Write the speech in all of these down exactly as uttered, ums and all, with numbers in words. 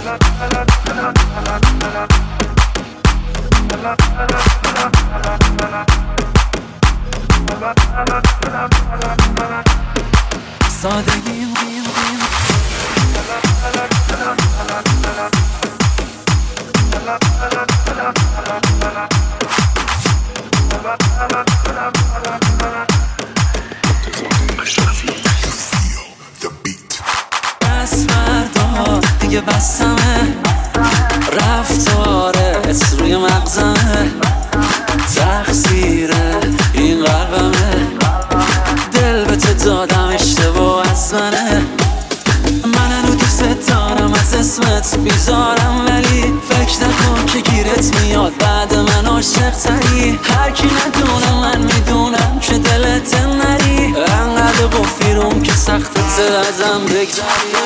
سادگی دست فردا دیگه بسمه، رفتارت روی مغزمه، تقصیره این قلبمه، دل به تو دادم اشتباه از منه. من هنو دوست دارم از اسمت بیزارم، ولی فکر نکن که گیرت میاد بعد من عاشق تری. هر کی ندونه من میدونم که دلت نری، انقدر بفیروم که سختت ازم بگذری.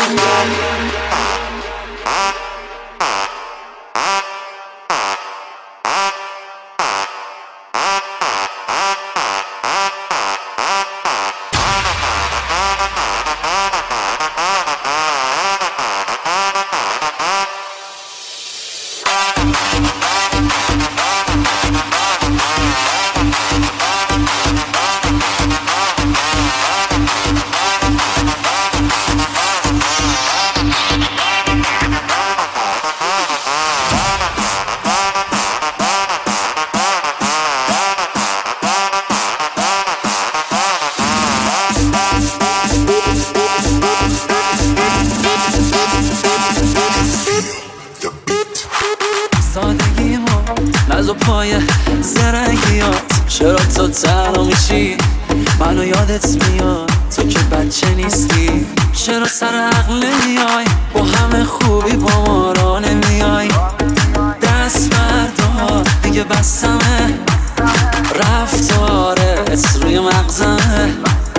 سادگی ما نز و پای زرنگیات، چرا تو تنها میشی منو یادت میاد تو که بچه نیستی. چرا سر عقل نمیای با همه خوبی با ما را نمیای. دست فردا دیگه بسمه، رفتارت روی مغزمه،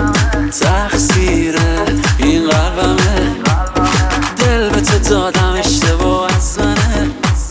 تقصیره این قلبمه، دل به تو دادم اشتباه از منه.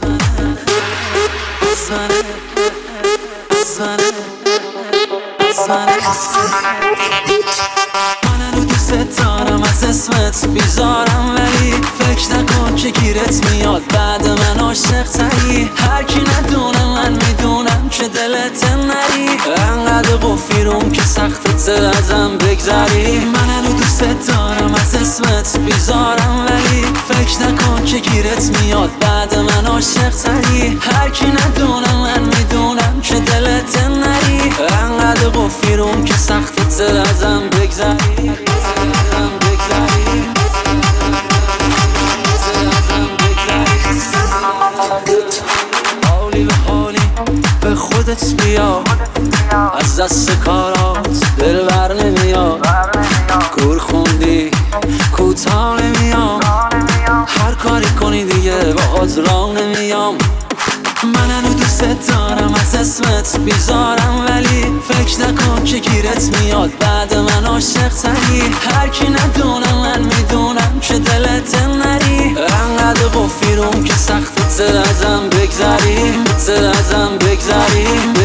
من هنو دوست دارم از اسمت بیزارم، ولی فکر نکن که گیرت میاد بعد من عاشق تری. هر کی ندونه من میدونم که دلت نری، انقدر بفیروم که سختت ازم بگذری. من هنو دوست دارم از اسمت بیزارم، ولی فکر نکن که گیرت میاد بعد من عاشق تری. هر کی ندونه من میدونم که دلت نری، انقدر بفیروم که سختت ازم بگذری. حالی به حالی به خودت بیا، از دست کارات دل بر نمیاد. کور خوندی کوتاه نمیام، هر کاری کنی دیگه باهات راه نمیام. من هنو دوست دارم از اسمت بیزارم، ولی فکر نکن که گیرت میاد بعد من عاشق تری. هر کی ندونه من میدونم که دلت نری، انقدر بفیروم که سختت ازم بگذری، ازم بگذری.